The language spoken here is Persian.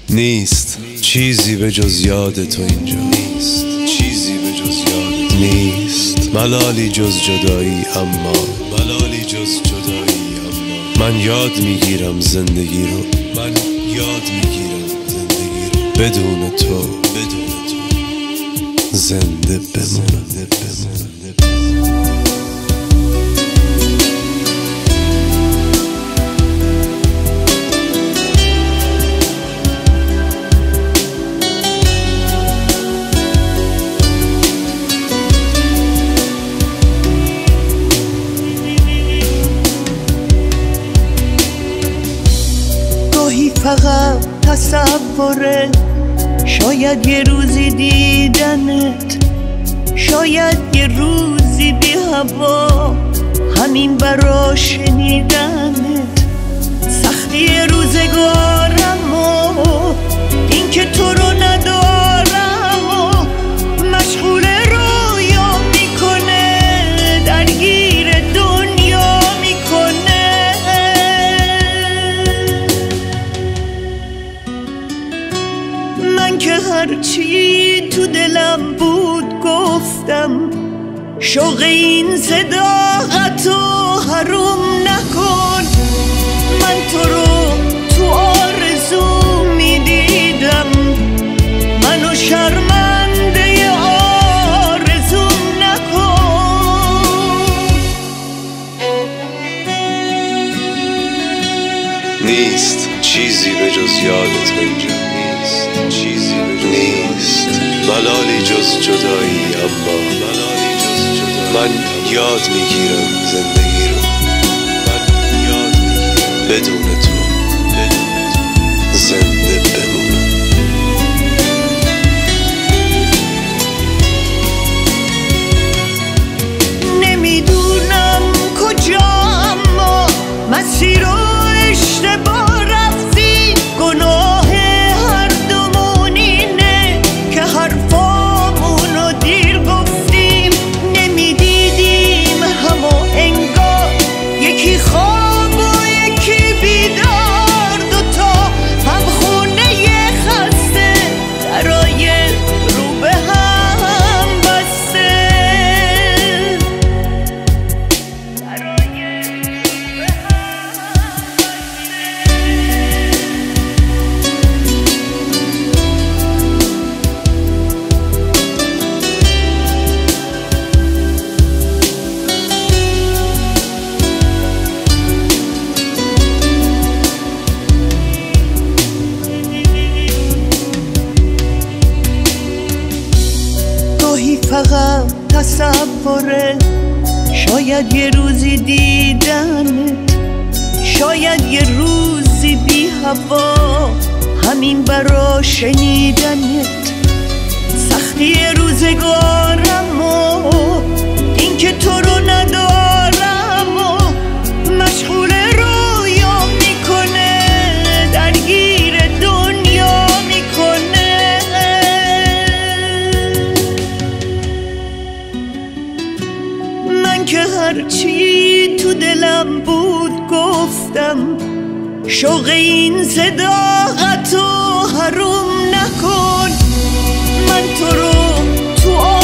نیست چیزی به جز یاد تو اینجا، نیست چیزی به جز یاد تو، نیست ملالی جز جدایی، اما ملالی جز جدایی، اما من یاد میگیرم زندگی رو، من یاد میگیرم زندگی رو بدون تو، بدون تو زنده بمونم. فقط تصوره، شاید یه روزی دیدنت، شاید یه روزی بی هوا، همین برا شنیدنت. سختی روزگارم و این که تو رو ندارم و مشغول رویا میکنه، درگیر دنیا میکنه. من که هرچی تو دلم بود گفتم، شوق این صداقتو حروم نکن. من تو رو تو آرزو میدیدم، منو شرمنده آرزوم نکن. نیست چیزی به جز یاد تو اینجا، نیست چیزی به جز، نیست ملالی جز جدایی، اما ملالی جز جدایی من یاد میگیرم زندگی رو، من یاد میگیرم بدون تو، بدون تو زنده بمونم. نمیدونم کجا، اما مسیر رو اشتباه رفتی. گناه هر دومون اینه که حرفامونو دیر گفتیم. نمیدیدیم همو انگار یکی خواب و یکی بیدار، دوتا هم خونه خسته، درای رو به هم بسته، درای رو به هم گاهی فقط تصوره، شاید یه روزی دیدنت، شاید یه روزی بی هوا، همین برا شنیدنت. سختی روزگارم و این که تو رو ندارم و مشغول رویا میکنه، درگیر دنیا میکنه. من که هرچی تو دلم بود گفتم، شوق این صداقتو حروم نکن. من تو رو تو